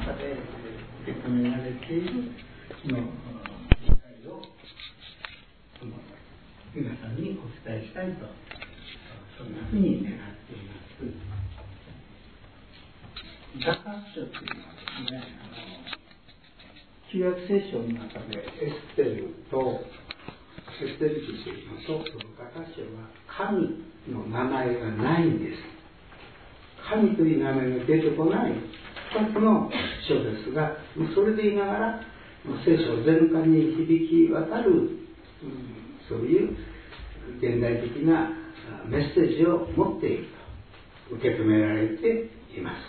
中で受け止められているその理解を皆さんにお伝えしたいと、そんなふうに願っています。ダカ書というのはですね、旧約聖書の中でエステルとエステル記といいますと、そのダカ書は神の名前がないんです。神という名前が出てこない2つの書ですが、それで言いながら聖書全般に響き渡る、そういう現代的なメッセージを持っていると受け止められています。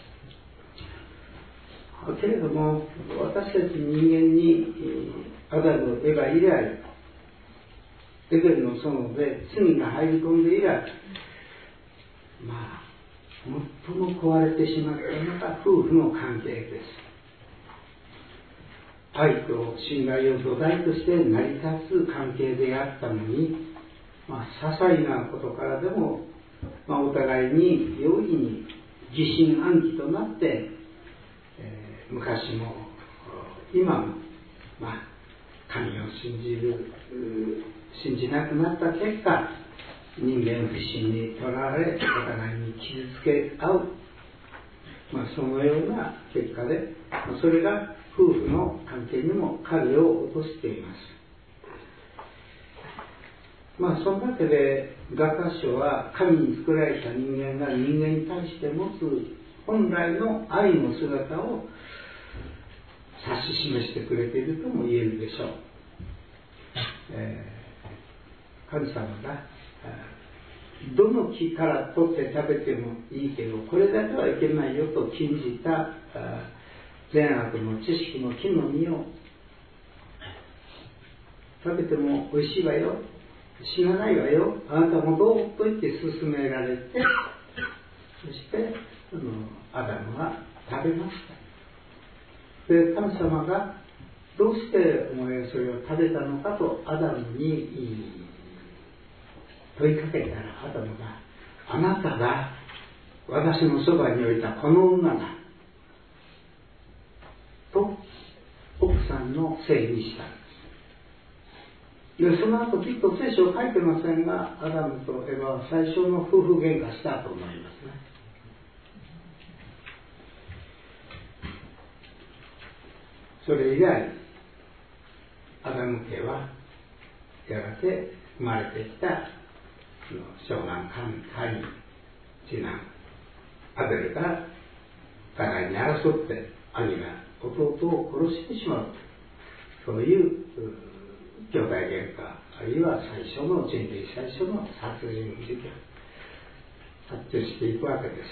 けれども私たち人間にアダム、エヴァ以来、エデンの園で罪が入り込んで以来、最も壊れてしまったのが夫婦の関係です。愛と信頼を土台として成り立つ関係であったのに、些細なことからでも、お互いに容易に疑心暗鬼となって、昔も今も、神を信じなくなった結果、人間不信にとらわれ、お互いに傷つけ合う、そのような結果で、それが夫婦の関係にも影を落としています。そのわけで画家書は神に作られた人間が人間に対して持つ本来の愛の姿を指し示してくれているとも言えるでしょう。神様がどの木から取って食べてもいいけどこれだけはいけないよと禁じた善悪の知識の木の実を食べてもおいしいわよ、死なないわよ、あなたもどうと言って勧められて、そしてアダムは食べました。で、神様がどうしてお前はそれを食べたのかとアダムに問いかけたら、アダムが、あなたが私のそばに置いたこの女だと奥さんのせいにしたんです。で、その後きっと聖書を書いてませんが、アダムとエヴァは最初の夫婦喧嘩したと思いますね。それ以来アダム家はやがて生まれてきた長男カイン、次男アベルが互いに争って兄が弟を殺してしまう、そういう兄弟喧嘩、あるいは人類最初の殺人事件発展していくわけです。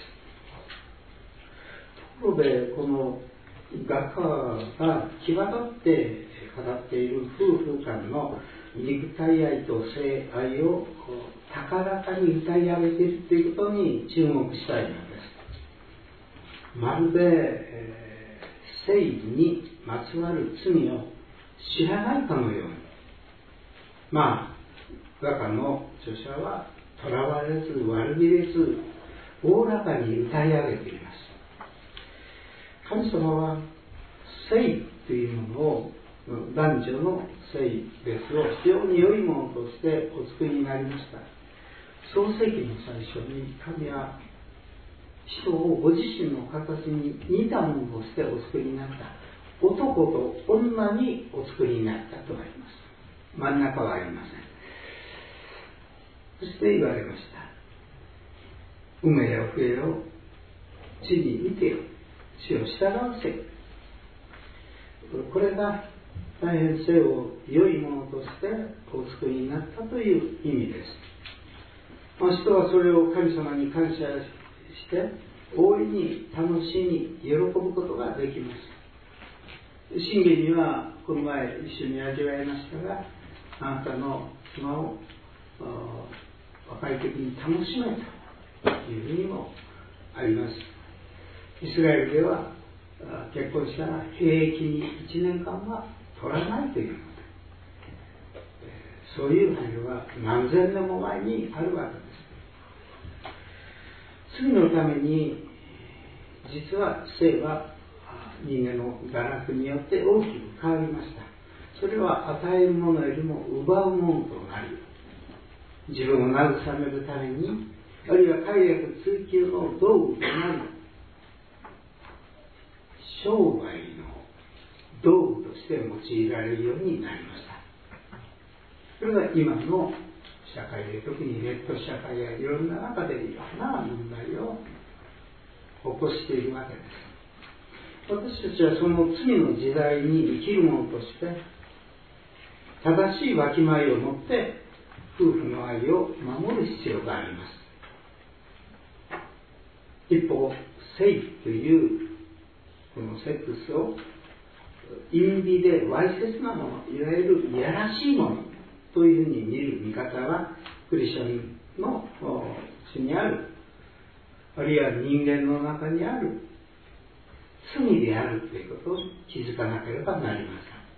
ところでこの画家が際立って語っている夫婦間の肉体愛と性愛を高らかに歌い上げているということに注目したいのです。まるで、性にまつわる罪を知らないかのように、画家の著者はとらわれず悪びれずおおらかに歌い上げています。神様は性というものを、男女の性別を非常に良いものとしてお作りになりました。創世記の最初に神は人をご自身の形に似たものとしてお作りになった。男と女にお作りになったとあります。真ん中はありません。そして言われました。埋めよ増えよ、地に見てよ、地を従わせよ。これが大変性を良いものとしてお作りになったという意味です。人はそれを神様に感謝して大いに楽しみ喜ぶことができます。信玄にはこの前一緒に味わいましたが、あなたの妻を和解的に楽しめという意味もあります。イスラエルでは結婚したら兵役に1年間は取らないというので、そういう配慮が何千年も前にあるわけです。罪のために実は性は人間の堕落によって大きく変わりました。それは与えるものよりも奪うものとなり、自分を慰めるために、あるいは快楽追求の道具となり、商売の道具として用いられるようになりました。それが今の社会で、特にネット社会やいろんな中でいろんな問題を起こしているわけです。私たちはその次の時代に生きる者として正しいわきまえを持って夫婦の愛を守る必要があります。一方、性というこのセックスを陰微でわいせつなもの、いわゆるいやらしいものというふうに見る見方はクリスチャンのうちにある、あるいは人間の中にある罪であるということを気づかなければなりま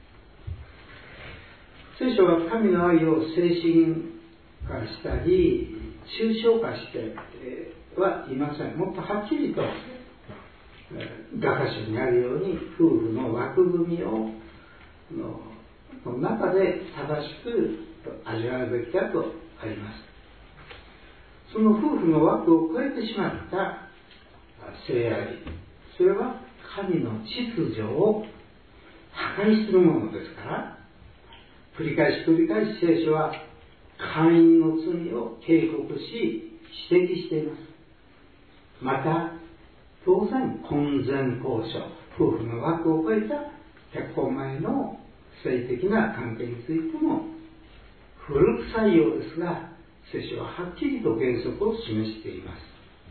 せん。聖書は神の愛を精神化したり抽象化してはいません。もっとはっきりと画家書にあるように夫婦の枠組みをの中で正しく味わうべきだとあります。その夫婦の枠を超えてしまった性愛、それは神の秩序を破壊するものですから、繰り返し聖書は姦淫の罪を警告し指摘しています。また当然婚前交渉、夫婦の枠を超えた結婚前の性的な関係についても古臭いようですが、聖書ははっきりと原則を示しています。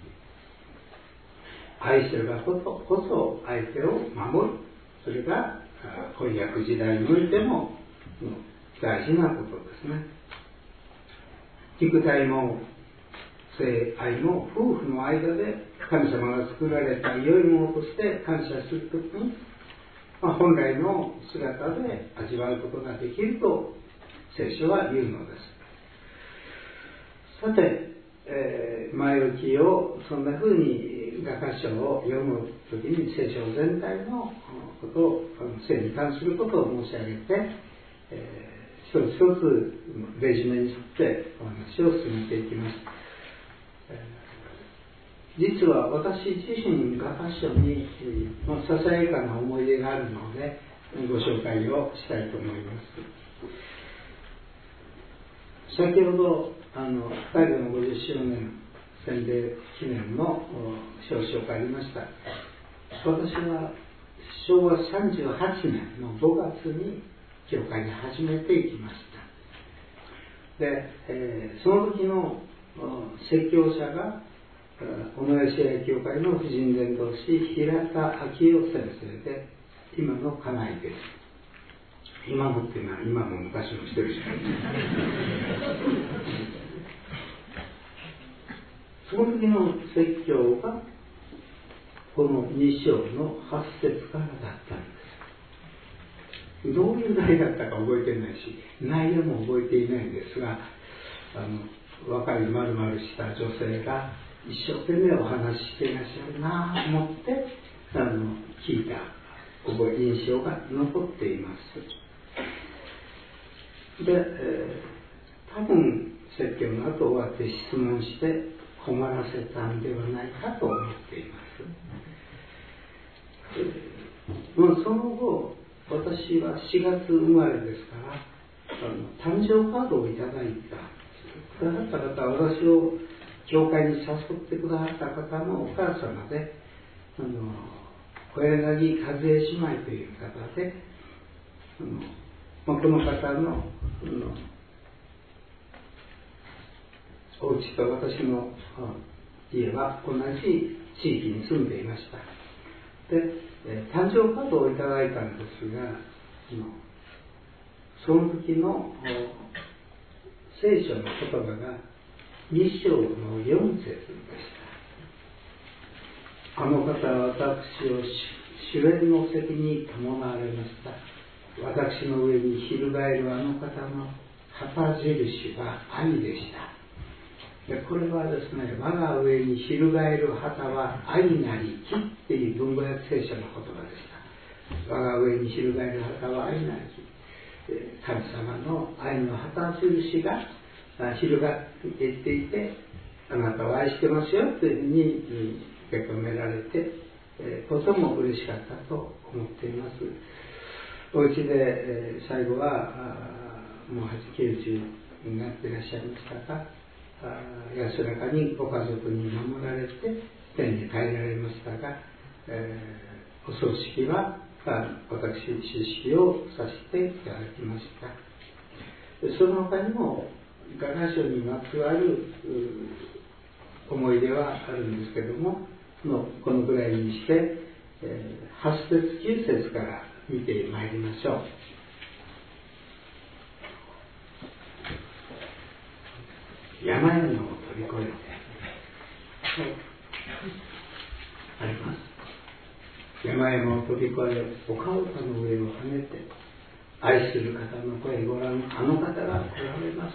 愛すればこそ相手を守る、それが婚約時代においても大事なことですね。肉体も性愛も夫婦の間で神様が作られた良いものとして感謝するときに、本来の姿で味わうことができると聖書は言うのです。さて、前置きをそんなふうに画家書を読むときに聖書全体のことを、性に関することを申し上げて、一つ一つレジュメに沿ってお話を進めていきます。実は私自身画家書にささやかな思い出があるのでご紹介をしたいと思います。先ほど2人の50周年洗礼記念の表彰がありました。私は昭和38年の5月に教会に始めていきました。で、その時の説教者が小野吉谷教会の婦人伝道師平田昭夫先生で、今の家内です。今のっていうのは今も昔も一人しかいないその時の説教がこの2章の8節からだったんです。どういう題だったか覚えてないし、内容も覚えていないんですが、若い丸々した女性が一生懸命お話ししていらっしゃるなと思って聞いた印象が残っています。で、多分説教の後終わって質問して困らせたんではないかと思っています。その後、私は4月生まれですから誕生カードをいただいた。くださった方は私を教会に誘ってくださった方のお母様で、小柳和江姉妹という方で、この方のお家と私の家は同じ地域に住んでいました。で、誕生カードをいただいたんですが、その時の聖書の言葉が2章の4節でした。あの方は私を主演の席に伴われました。私の上に翻るあの方の旗印は愛でした。でこれはですね、我が上に翻る旗は愛なり木っていう文語訳聖書の言葉でした。 我が上に翻る旗は愛なき、神様の愛の旗印が広がっていっていて、あなたを愛してますよというふうに受け止められて、とても嬉しかったと思っています。お家で最後はもう80、90になっていらっしゃいましたが、安らかにご家族に守られて天に帰られましたが、お葬式は私知識をさせていただきました。その他にも画家書にまつわる思い出はあるんですけども、このぐらいにして、8節9節から見てまいりましょう。山々を飛び越えてあります。山々を飛び越え、丘々の上を跳ねて、愛する方の声、ご覧、あの方が来られます。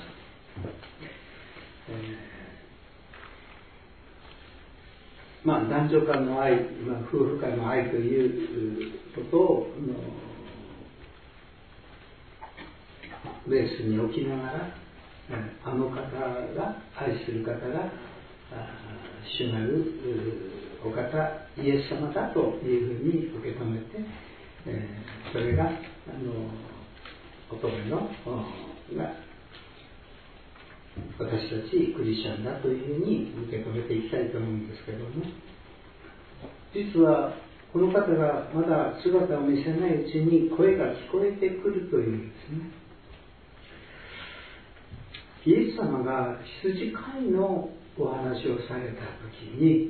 男女間の愛、夫婦間の愛ということをベースに置きながら、あの方が、愛する方が主なるお方イエス様だというふうに受け止めて、それが乙女のが私たちクリスチャンだというふうに受け止めていきたいと思うんですけども、実はこの方がまだ姿を見せないうちに声が聞こえてくるというんですね。イエス様が羊飼いのお話をされた時に、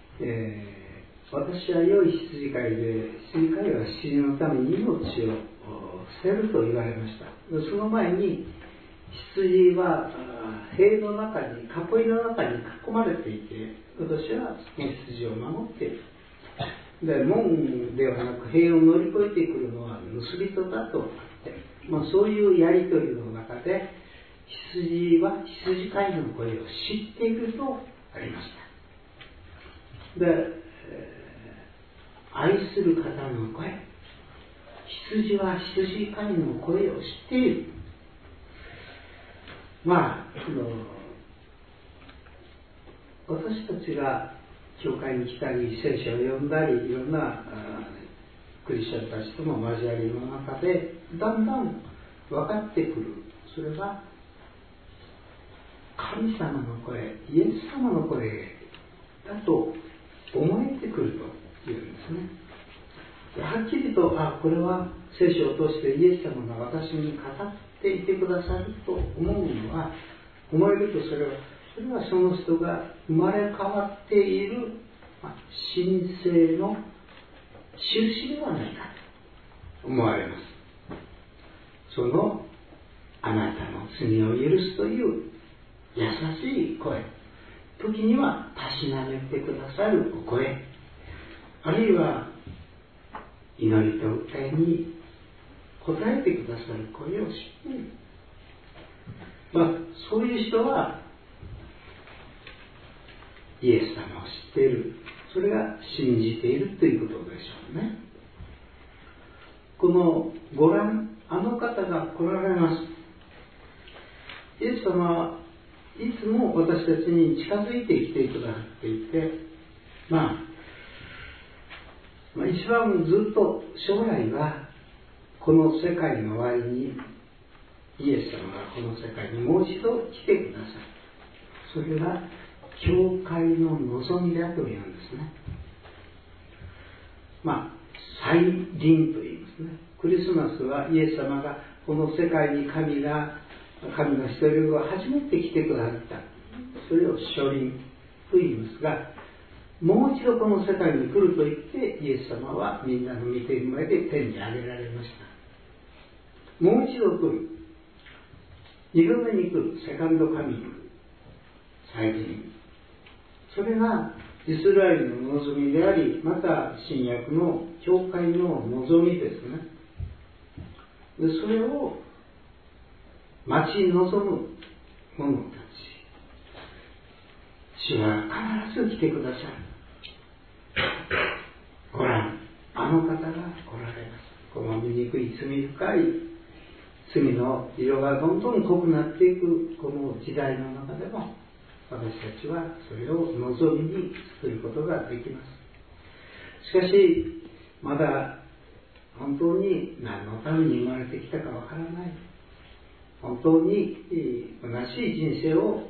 私は良い羊飼いで、羊飼いは羊のために命を捨てると言われました。その前に羊は塀の中に、囲いの中に囲まれていて、私はその羊を守っている。で、門ではなく塀を乗り越えてくるのは盗人だとあって、そういうやりとりの中で羊は羊飼いの声を知っているとありました。で、愛する方の声、羊は羊飼いの声を知っている。私たちが教会に来たり聖書を読んだり、いろんなクリスチャンたちとも交わりの中でだんだん分かってくる。それは神様の声、イエス様の声だと思えてくるというんですね。はっきりとこれは聖書を通してイエス様が私に語っていてくださると思うのは、思えるとそれはその人が生まれ変わっている神聖の印ではないかと思われます。そのあなたの罪を許すという優しい声、時にはたしなめてくださるお声、あるいは祈りと訴えに応えてくださる声を知っている。そういう人はイエス様を知っている。それが信じているということでしょうね。このご覧、あの方が来られます。イエス様はいつも私たちに近づいてきてくださっていて、一番ずっと将来はこの世界の終わりにイエス様がこの世界にもう一度来てください。それが教会の望みだというんですね。再臨と言いますね。クリスマスはイエス様がこの世界に神の一人子が初めて来てくださった。それを初臨と言いますが、もう一度この世界に来ると言ってイエス様はみんなの見ている前で天に上げられました。もう一度来る。二度目に来る。セカンドカミング。再臨。それがイスラエルの望みであり、また新約の教会の望みですね。でそれを待ち望む者たち、主は必ず来てくださる。ご覧、あの方が来られます。 醜い罪深い罪の色がどんどん濃くなっていくこの時代の中でも、私たちはそれを望みに作ることができます。しかしまだ本当に何のために生まれてきたかわからない、本当に虚しい人生を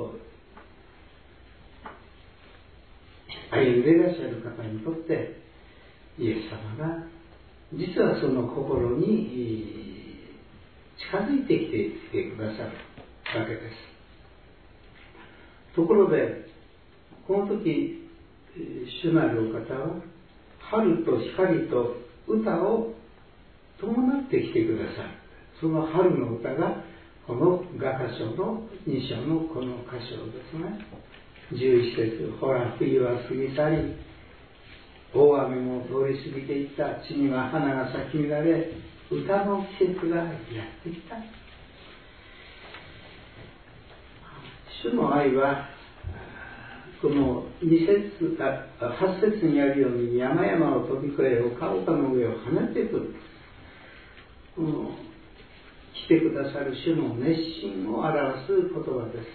歩んでいらっしゃる方にとって、イエス様が実はその心に近づいてきてくださるわけです。ところでこの時主なるお方は春と光と歌を伴ってきてくださる。その春の歌がこの雅歌書の2章のこの箇所ですね。11節、ほら冬は過ぎ去り、大雨も通り過ぎていった。地には花が咲き乱れ、歌の季節がやってきた。主の愛はこの8節にあるように、山々を飛び越え丘々の上を跳ねてくる。来てくださる主の熱心を表す言葉です。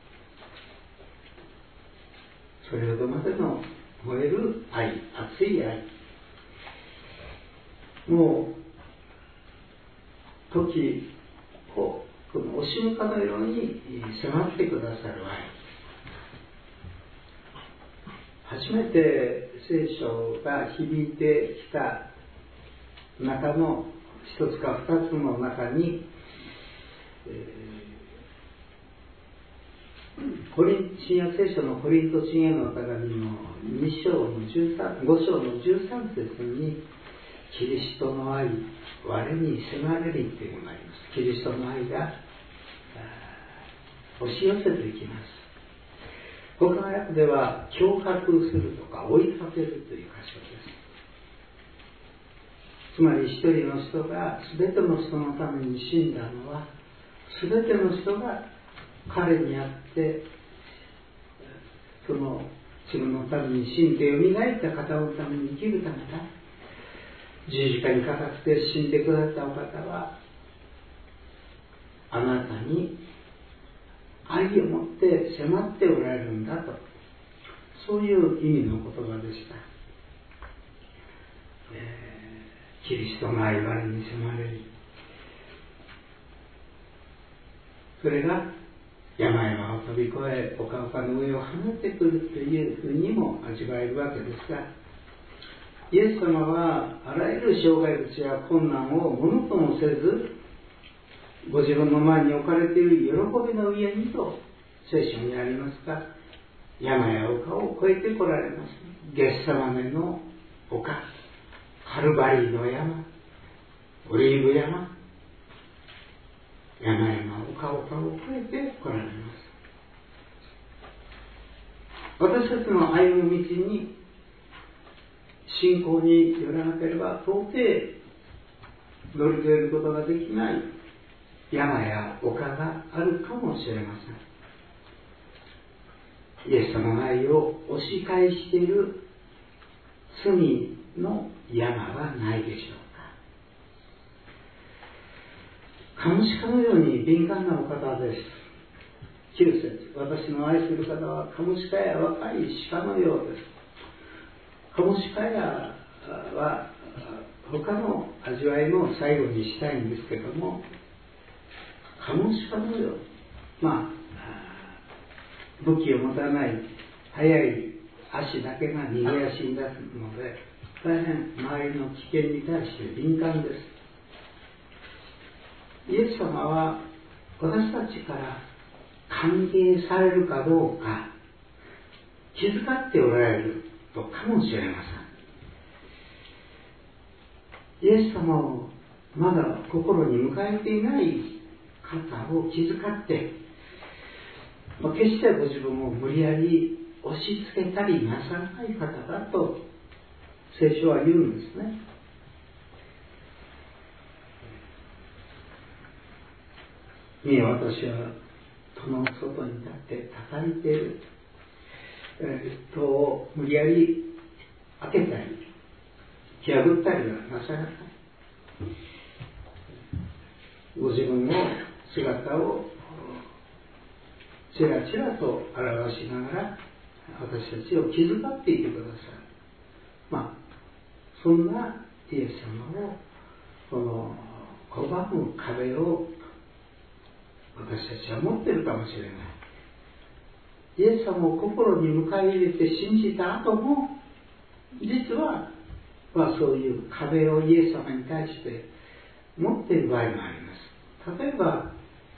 それほどまでの燃える愛、熱い愛、もう時をこのおしむかのように迫ってくださる愛。初めて聖書が響いてきた中の一つか二つの中に、新約聖書のコリント人への手紙の5章の13節に、キリストの愛、我に迫れりというのがあります。キリストの愛が押し寄せてきます。他の訳では脅迫するとか追いかけるという箇所です。つまり一人の人が全ての人のために死んだのは、全ての人が彼にあってその自分のために死んでよみがえった方のために生きるためだ。十字架にかかって死んでくださったお方は、あなたに愛を持って迫っておられるんだと、そういう意味の言葉でした。キリストの愛我に迫れる。それが山々を飛び越え丘々の上を跳ねてくるというふうにも味わえるわけですが、イエス様はあらゆる障害物や困難をものともせず、ご自分の前に置かれている喜びの上にと聖書にありますが、山や丘を越えてこられます。ゲッセマネの丘、カルバリーの山、オリーブ山、山々丘々を越えてこられます。私たちの歩む道に信仰によらなければ到底乗り越えることができない山や丘があるかもしれません。イエス様の愛を押し返している罪の山はないでしょうか。カモシカのように敏感なお方です。9節、私の愛する方はカモシカや若い鹿のようです。カモシカやは他の味わいも最後にしたいんですけども、カモシカのよう、武器を持たない速い足だけが逃げ足に出すので、大変周りの危険に対して敏感です。イエス様は私たちから歓迎されるかどうか気遣っておられるとかもしれません。イエス様をまだ心に迎えていない方を気遣って、決してご自分を無理やり押し付けたりなさらない方だと聖書は言うんですね。見よ、私は戸の外に立って叩いている。戸を無理やり開けたり破ったりはなさらない。 ご自分の姿をちらちらと表しながら私たちを気遣っていてくださる。そんなイエス様をこの拒む壁を私たちは持っているかもしれない。イエス様を心に迎え入れて信じた後も実は、そういう壁をイエス様に対して持っている場合もあります。例えば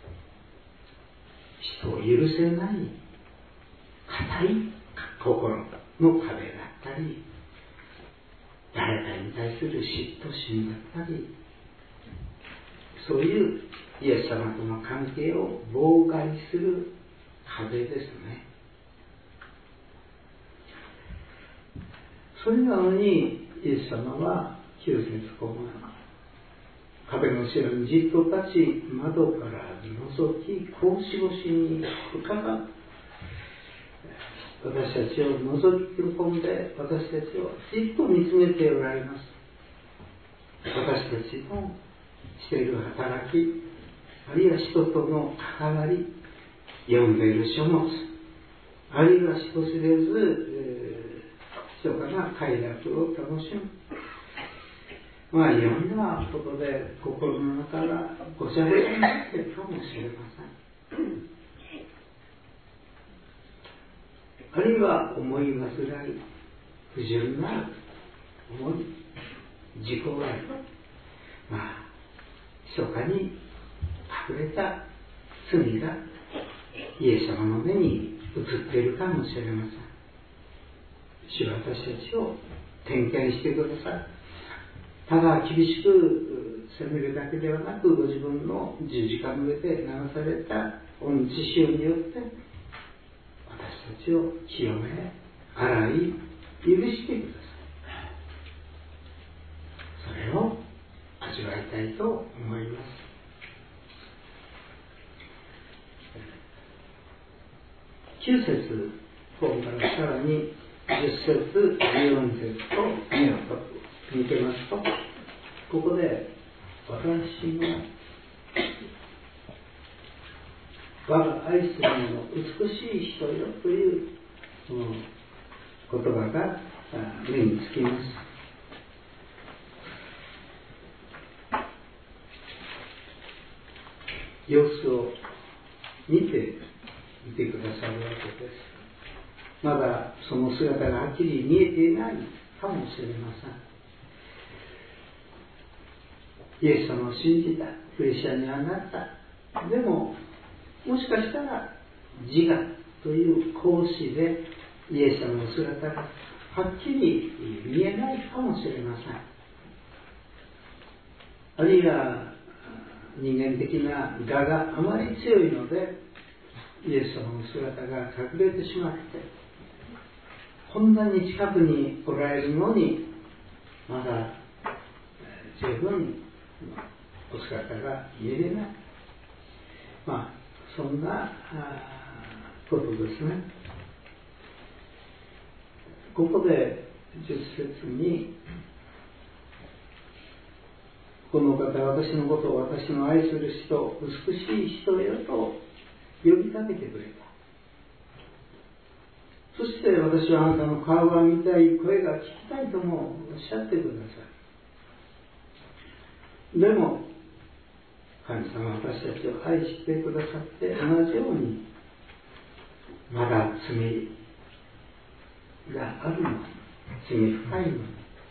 人を許せない固い心の壁だったり、誰かに対する嫉妬心だったり、そういうイエス様との関係を妨害する壁ですね。それなのにイエス様は9節後半、壁の後ろにじっと立ち、窓から覗き、格子越しに深く私たちを覗き込んで、私たちをじっと見つめておられます。私たちのしている働き、あるいは人との関わり、読んでいる書物、あるいは人知れず密かな快楽を楽しむ、いろんなことで心の中がごちゃごちゃになっているかもしれません。あるいは思い煩い、不純な思い、自己愛、密かに隠れた罪がイエス様の目に映っているかもしれません。主は私たちを点検してください。ただ厳しく責めるだけではなく、ご自分の十字架の上で流された御血潮によって私たちを清め、洗い、許してください。それを味わいたいと思います。9節ここからさらに10節、14節と目を見てますと、ここで私の我が愛する者、美しい人よという言葉が目につきます。様子を見ていてくださるわけです。まだその姿がはっきり見えていないかもしれません。イエス様を信じた、クリスチャンにはなった。でももしかしたら自我という格子でイエス様の姿がはっきり見えないかもしれません。あるいは人間的な我があまり強いのでイエス様の姿が隠れてしまって、こんなに近くにおられるのにまだ十分お姿が見えれない、そんなことですね。ここで10節に、この方は私のことを私の愛する人、美しい人よと呼びかけてくれた。そして私はあなたの顔が見たい、声が聞きたいともおっしゃってください。でも神様は私たちを愛してくださって同じように、まだ罪があるのに、罪深いのに、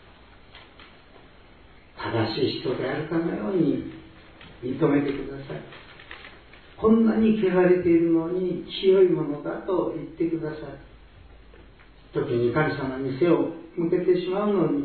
正しい人であるかのように認めてください。こんなに汚れているのに清いものだと言ってください。時に神様に背を向けてしまうのに、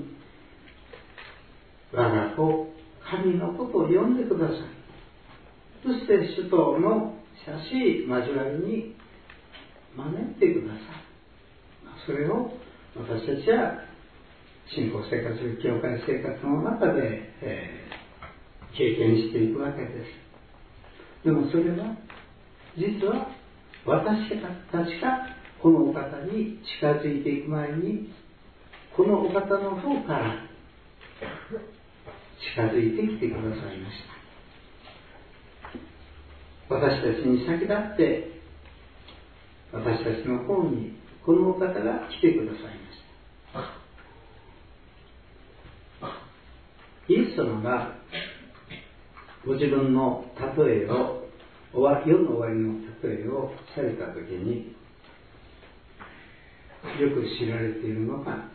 我が子、神のことを呼んでください。そして主との親しい交わりに招いてください。それを私たちは信仰生活、教会生活の中で、経験していくわけです。でもそれは実は私たちがこのお方に近づいていく前に、このお方の方から近づいてきてくださいました。私たちに先立って私たちの方にこのお方が来てくださいました。イエス様がご自分の例えを世の終わりの例えをされたときによく知られているのが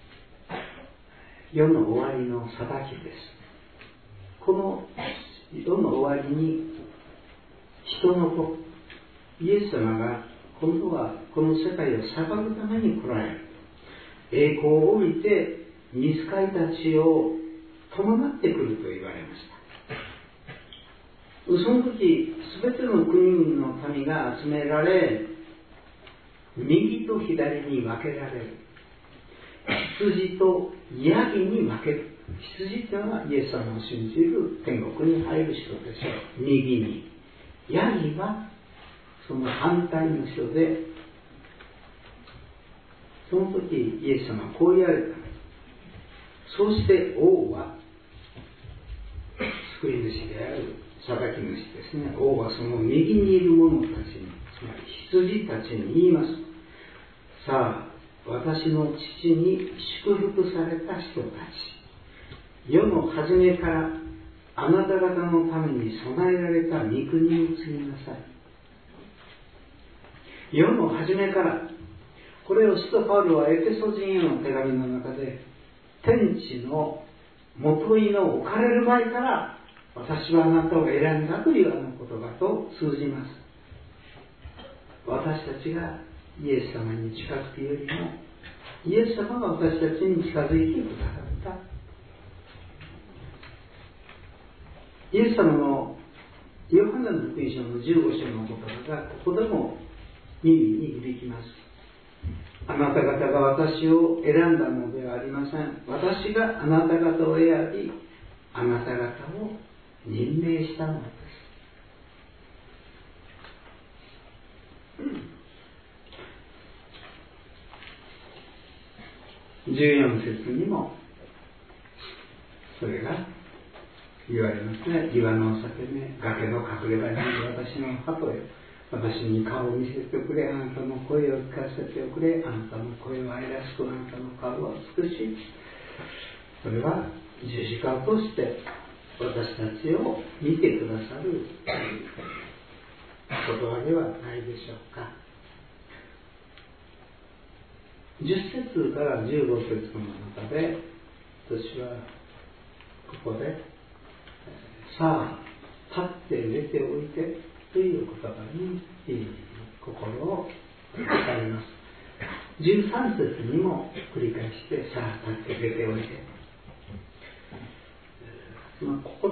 世の終わりの裁きです。この世の終わりに人の子イエス様が今度はこの世界を裁くために来られる。栄光を帯びて御使いたちを伴ってくると言われました。その時全ての国々の民が集められ右と左に分けられる。羊とヤギに分ける。羊というのはイエス様を信じる天国に入る人でしょう。右に。ヤギはその反対の人で、その時イエス様はこう言われた。そうして王は救い主である裁き主ですね。王はその右にいる者たちに、つまり羊たちに言います。さあ、私の父に祝福された人たち、世の初めからあなた方のために備えられた御国を継ぎなさい。世の初めから、これを使徒パウロはエペソ人への手紙の中で、天地のもといの置かれる前から私はあなたを選んだというあの言葉と通じます。私たちがイエス様に近づくよりもイエス様が私たちに近づいてくださった。イエス様のヨハネの福音書の15章の言葉がここでも耳に響きます。あなた方が私を選んだのではありません。私があなた方を選びあなた方を任命したのです。14節にもそれが言われますね。岩の裂け目、崖の隠れ場にいる私の鳩よ、私に顔を見せてくれ、あなたの声を聞かせてくれ、あなたの声は愛らしく、あなたの顔は美しい。それは十字架を通して私たちを見てくださる言葉ではないでしょうか。10節から15節の中で私はここでさあ立って出ておいてという言葉に心を打たれます。13節にも繰り返してさあ立って出ておいて、ここ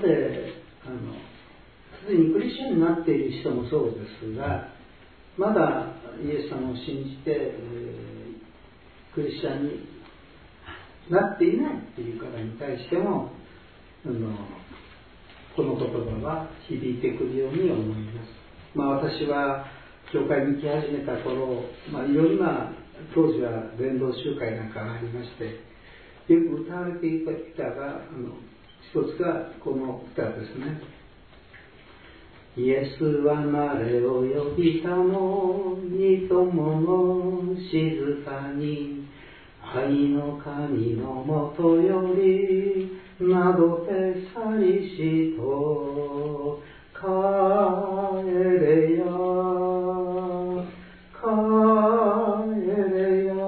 ですでにクリスチャンになっている人もそうですが、まだイエス様を信じて、クリスチャンになっていないという方に対してもこの言葉は響いてくるように思います。私は教会に来始めた頃、いろんな当時は伝道集会なんかがありまして、よく歌われていた歌が一つがこの歌ですね。イエスは誰を呼びたもにともの静かに愛の神のもとよりなどてさりしと帰れや帰れや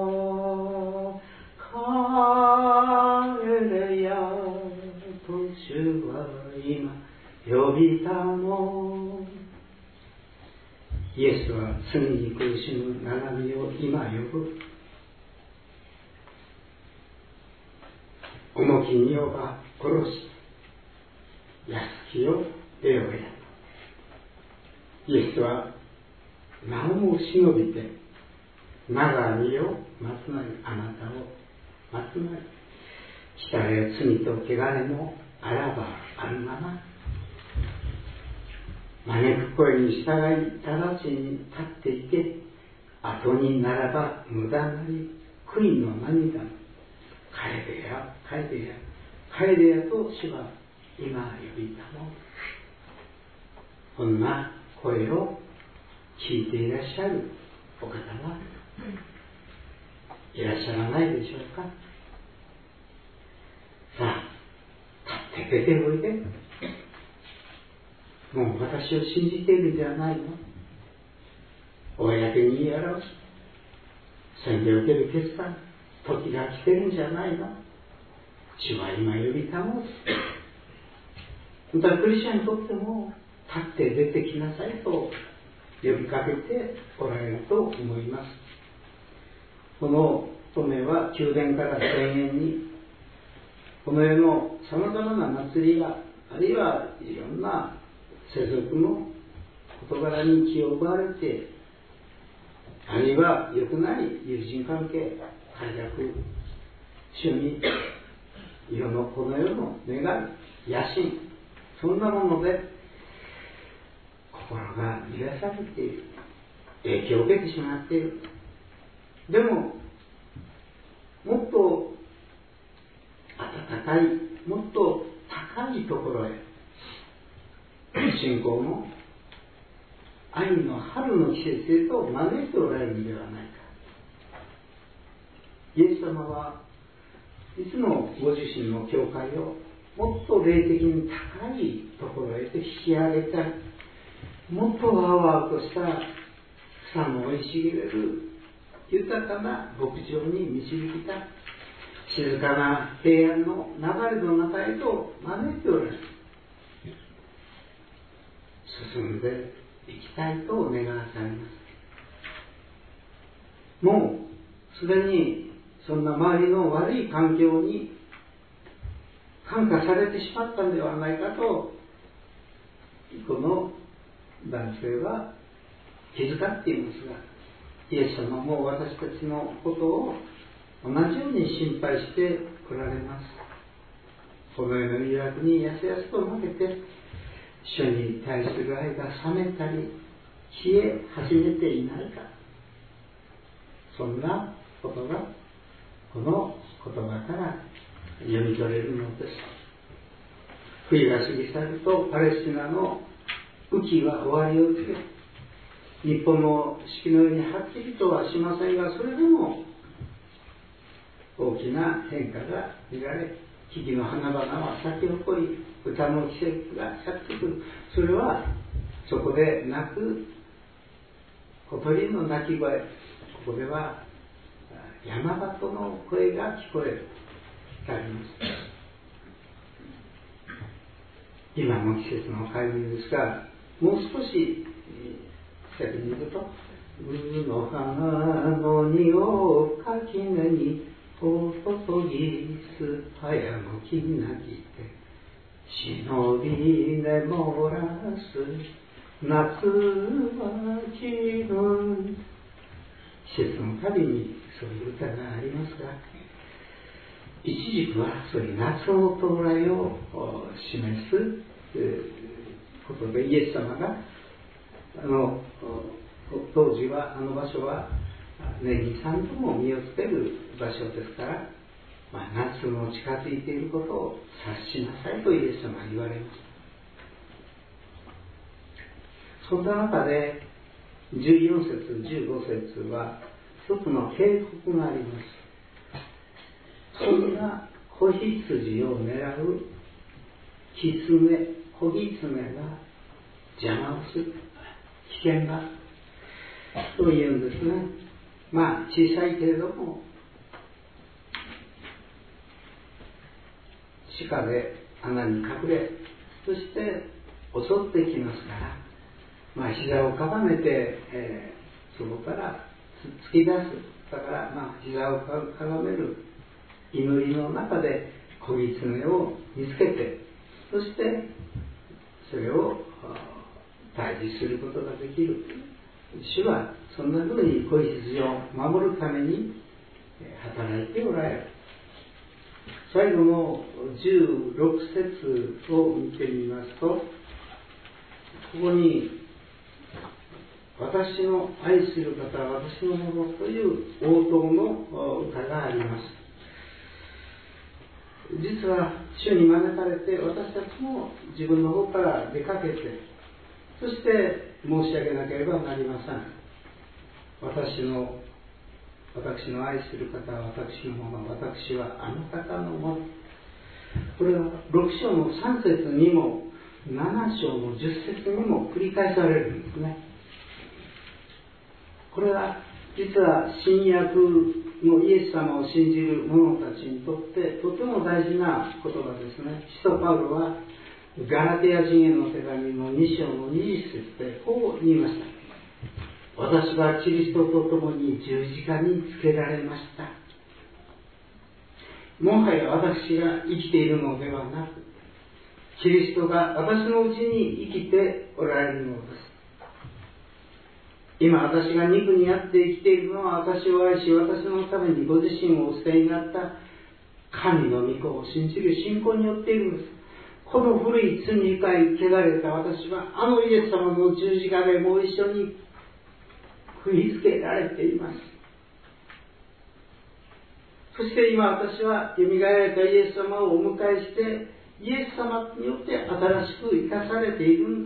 帰れやと主は今呼びたも。イエスは罪に苦しむ七海を今呼ぶ。重き荷をば殺し安きを得ようや。イエスはなおも忍びて長みを待つなり、あなたを待つなり、したれ罪と汚れもあらばあるまま招く声に従い直ちに立っていけ。後にならば無駄なり悔いの涙も帰れや帰れや帰れやと主は今呼びたも。こんな声を聞いていらっしゃるお方はいらっしゃらないでしょうか。さあ、立って出ておいで。もう私を信じているんじゃないの。公に言い表す。宣言を受ける決断、時が来てるんじゃないの。主は今呼びたもう。またクリスチャンにとっても、立って出てきなさいと呼びかけておられると思います。この乙女は宮殿から千円に、この世のさまざまな祭りが、あるいはいろんな世俗の事柄に気を奪われて、あるいは良くない友人関係、快楽、趣味、世のこの世の願い、野心、そんなもので心が揺らされている、影響を受けてしまっている。でももっと温かい、もっと高いところへ信仰の愛の春の季節へと招いておられるのではないか。イエス様はいつもご自身の教会をもっと霊的に高いところへと引き上げたい、もっとわわとした草の生い茂れる豊かな牧場に導きたい、静かな平安の流れの中へと招いておられる。進んでいきたいと願わされます。もうすでにそんな周りの悪い環境に感化されてしまったのではないかと、この男性は気遣っていますが、イエス様も私たちのことを同じように心配しておられます。この世の誘惑にやすやすと負けて、主に対する愛が冷めたり消え始めていないか、そんなことがこの言葉から読み取れるのです。冬が過ぎ去るとパレスチナの雨季は終わりを告げ、日本の四季のようにはっきりとはしませんが、それでも大きな変化が見られ、木々の花々は咲き誇り、歌の季節がやってくる。それはそこで鳴く小鳥の鳴き声、ここでは山鳩の声が聞こえるとあります。今の季節の介入ですが、もう少し先に言うと、海の花の匂を垣根におとぎす早のきなきて忍び眠らす夏は気分、季節のたびにそういう歌がありますが、一軸はそういう夏の到来を示すことで、イエス様が当時はあの場所は年に3度も実をつける場所ですから、夏の近づいていることを察しなさいとイエス様は言われました。そんな中で14節15節は一つの警告があります。そんな子羊を狙う狐、子狐が邪魔をする、危険だというんですね。小さいけれども地下で穴に隠れ、そして襲ってきますから、膝をかがめて、そこから突き出す。だから膝をかがめる祈りの中で子狐を見つけて、そしてそれを退治することができる。主はそんなふうに子羊を守るために働いておられる。最後の16節を見てみますと、ここに私の愛する方は私のものという応答の歌があります。 実は主に招かれて、私たちも自分の方から出かけて、そして申し上げなければなりません。私の愛する方は私のもの、私はあの方のもの。これは6章の3節にも7章の10節にも繰り返されるんですね。これは実は新約のイエス様を信じる者たちにとってとても大事な言葉ですね。使徒パウロはガラテヤ人への手紙の2章の20節でこう言いました。私はキリストと共に十字架につけられました。もはや私が生きているのではなく、キリストが私のうちに生きておられるのです。今私が肉にあって生きているのは、私を愛し私のためにご自身をお捨てになった神の御子を信じる信仰によっているのです。この古い罪深い汚れた私はあのイエス様の十字架でもう一緒に釘付けられています。そして今私はよみがえられたイエス様をお迎えして、イエス様によって新しく生かされているんです。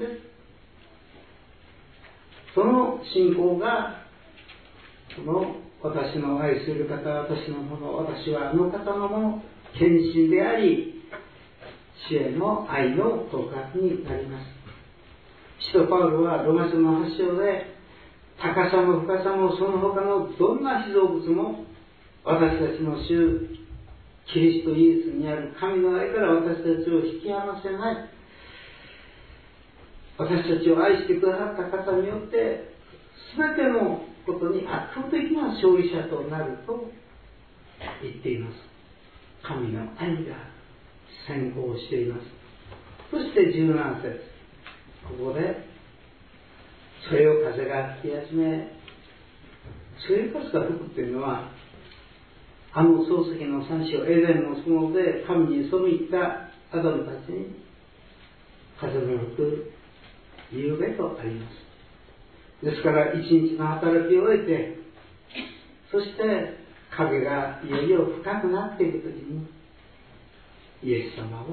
その信仰が、この私の愛する方、私のもの、私はあの方のもの、献身であり、主への愛の告白になります。使徒パウロはローマ書の8章で、高さも深さもその他のどんな被造物も、私たちの主キリストイエスにある神の愛から私たちを引き離せない、私たちを愛してくださった方によって全てのことに圧倒的な勝利者となると言っています。神の愛が先行しています。そして17節、ここでそれを風が吹き始め、それ風が吹くというのは、あの漱石の三章エデンの園で神に背いったアダムたちに風の吹く夕べとあります。ですから一日の働きを終えて、そして影がいよいよ深くなっていくときに、イエス様は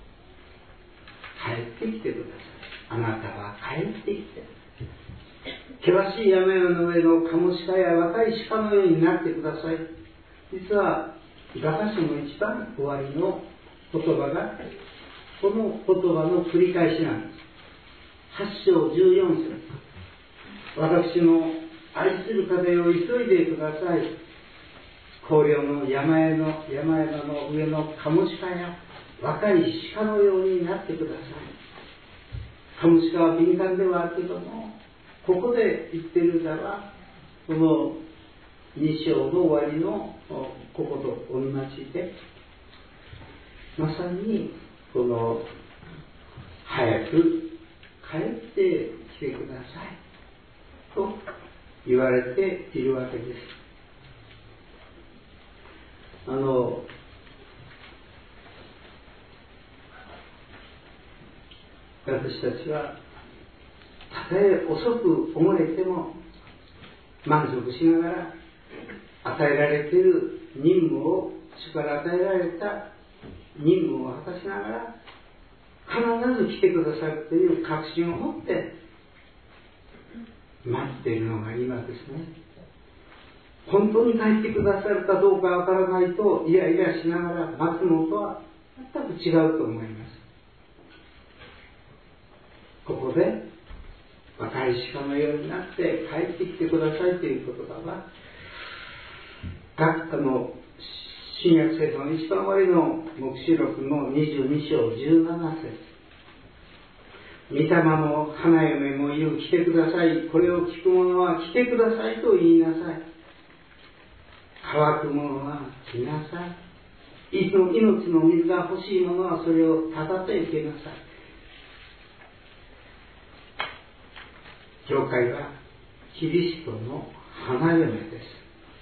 帰ってきてください。あなたは帰ってきて、険しい山々の上のカモシカや若い鹿のようになってください。実は画家書の一番終わりの言葉がこの言葉の繰り返しなんです。8章14節、私の愛する風を急いでください。荒涼の山々の上のカモシカや若い鹿のようになってください。カモシカは敏感ではあるけども、ここで言っている歌はこの2章の終わりのここと同じで、まさにこの早く帰ってきてくださいと言われているわけです。私たちはたとえ遅く思えても満足しながら、与えられている任務を、主から与えられた任務を果たしながら必ず来てくださるという確信を持って待っているのが今ですね。本当に帰ってくださるかどうかわからないとイライラしながら待つのとは全く違うと思います。ここで若い鹿のようになって帰ってきてくださいという言葉は、新約聖書の一番終わりの黙示録の22章17節、御霊も花嫁も言う、来てください。これを聞く者は来てくださいと言いなさい。乾く者は来なさい。命の水が欲しい者はそれをただて受けなさい。教会はキリストの花嫁です。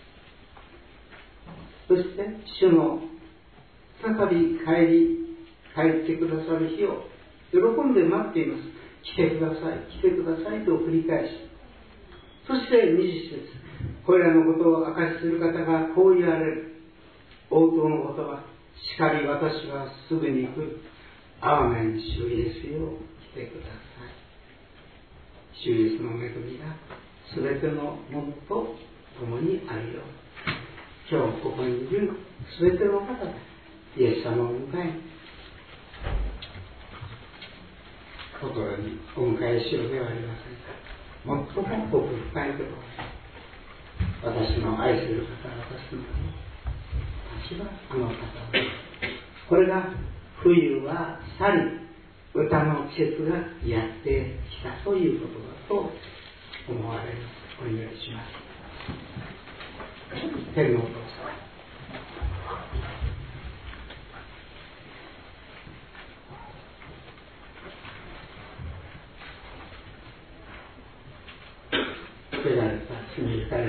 そして主の再び帰ってくださる日を喜んで待っています。来てください、来てくださいと繰り返し、そして20節、これらのことを証しする方がこう言われる。応答の言葉、 しかり私はすぐに行く。アーメン。主イエスよ、来てください。主イエスの恵みがすべてのものと共にあるよ。今日ここにいるすべての方がイエス様を迎え、心にお迎えしようではありませんか。最も奥深いところ、私の愛する方、私の私はあの方を、これが冬は去り、歌の季節がやってきたということだと思われます。お願いします。天のお父様、捨てられた罪深い私たち、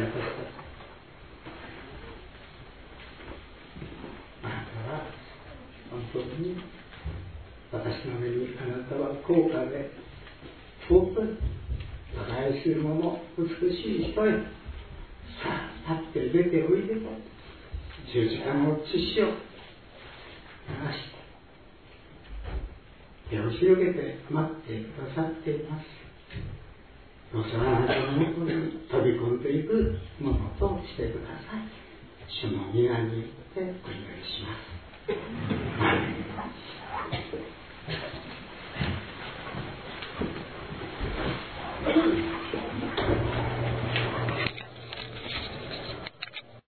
あなたは本当に私の目にあなたは高価で尊い、我が愛する者、美しい人へ、さあ立って出ておいでと十字架の血を流して手を広げて待ってくださっています。どうぞあなたのもとに飛び込んでいくものとしてください。主の皆によってお願いします。